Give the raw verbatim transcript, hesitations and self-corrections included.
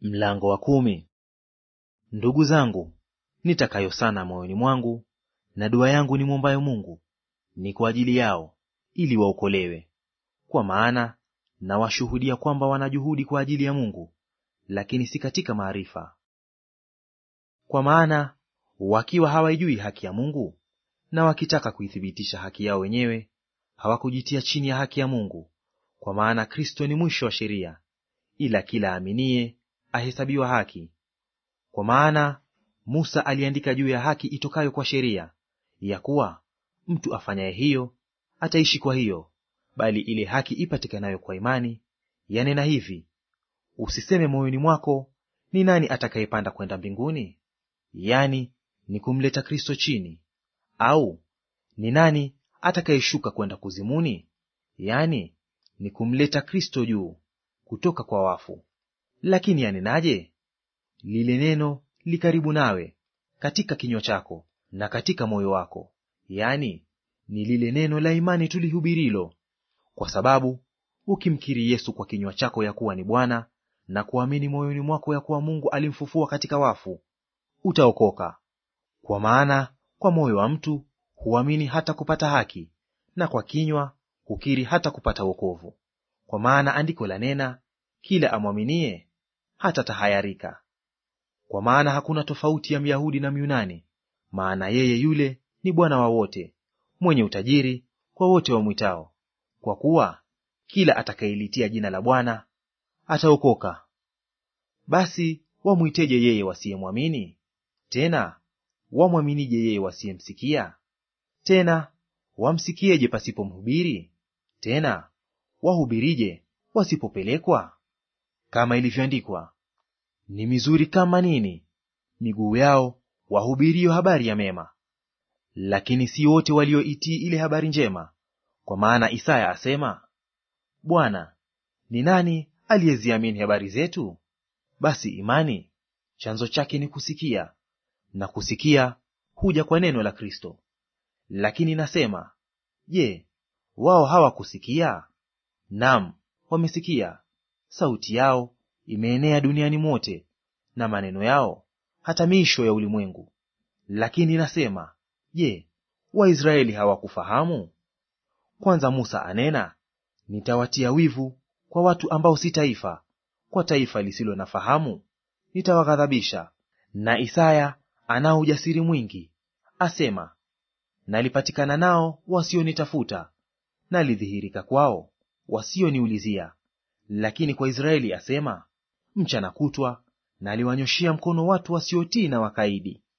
Mlango wa kumi. Ndugu zangu, nitakayo sana moyoni mwangu na dua yangu nimwombayo Mungu ni kwa ajili yao, ili waokolewe. Kwa maana nawashuhudia kwamba wanajuhudi kwa ajili ya Mungu, lakini si katika maarifa. Kwa maana wakiwa hawaijui haki ya Mungu na wakitaka kuithibitisha haki yao wenyewe, hawakujitia chini ya haki ya Mungu. Kwa maana Kristo ni mwisho wa sheria, ila kila aaminiye ahesabiwa haki. Kwa maana Musa aliandika juu ya haki itokayo kwa sheria, ya kuwa mtu afanyaye hiyo ataishi kwa hiyo. Bali ile haki ipatikanayo kwa imani yanena hivi: usiseme moyoni mwako, ni nani atakayepanda kwenda mbinguni? Yani, ni kumleta Kristo chini. Au ni nani atakayeshuka kwenda kuzimuni? Yani, ni kumleta Kristo juu kutoka kwa wafu. Lakini yanenaje? Lile neno li karibu nawe, katika kinywa chako na katika moyo wako, yani ni lile neno la imani tulihubirilo. Kwa sababu ukimkiri Yesu kwa kinywa chako ya kuwa ni Bwana, na kuamini moyoni mwako ya kuwa Mungu alimfufua katika wafu, utaokoka. Kwa maana kwa moyo wa mtu huamini hata kupata haki, na kwa kinywa hukiri hata kupata wokovu. Kwa maana andiko lanena, kila amwaminie hata tahayarika. Kwa maana hakuna tofauti ya Myahudi na Myunani, maana yeye yule ni Bwana wa wote, mwenye utajiri kwa wote wamwitao. Kwa kuwa kila atakayelitia jina la Bwana ataokoka. Basi wamwiteje yeye wasiyemwamini? Tena wamwaminije yeye wasiyemsikia? Tena wamsikieje pasipo mhubiri? Tena wahubirije wasipopelekwa? Kama ilivyoandikwa, ni mizuri kama nini miguu yao wahubirio habari ya mema. Lakini si wote walioitii ile habari njema. Kwa maana Isaya asema, Bwana, ni nani aliyeziamini habari zetu? Basi imani chanzo chake ni kusikia, na kusikia huja kwa neno la Kristo. Lakini nasema, je, wao hawakusikia? Naam, wamesikia. Sauti yao imeenea duniani mote, na maneno yao hata miisho ya ulimwengu. Lakini nasema, je, Waisraeli hawakufahamu? Kwanza Musa anena, nitawatia wivu kwa watu ambao si taifa, kwa taifa lisilo na fahamu nitawaghadhabisha. Na Isaya anao ujasiri mwingi, asema, nalipatikana nao wasionitafuta, nalidhihirika kwao wasioniulizia. Lakini kwa Israeli asema, mchana kutwa naliwanyoshea mkono watu wasiotii na wakaidi.